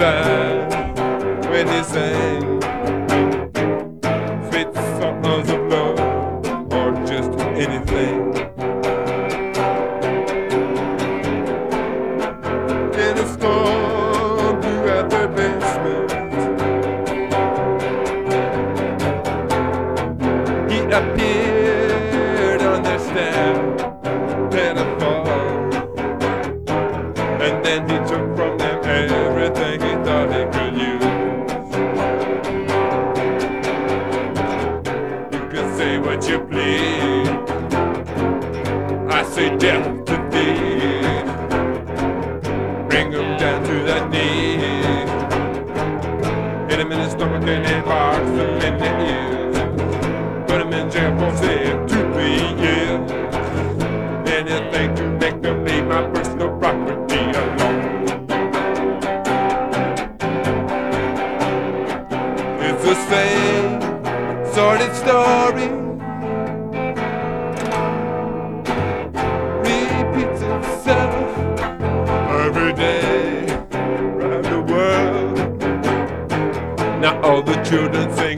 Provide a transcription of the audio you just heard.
sigh when they sing sweet songs of love or just anything. In a storm throughout their basement, he appeared on their stand, telephone, and then he took from them everything he thought he could use. You can say what you please, I say death to thee. Bring them down to their knees, hit them in the stomach and then box them in the ears, put them in jail for say 2-3 years. Anything to make them leave my personal property alone. It's the same sordid story, repeats itself every day around the world. Now all the children say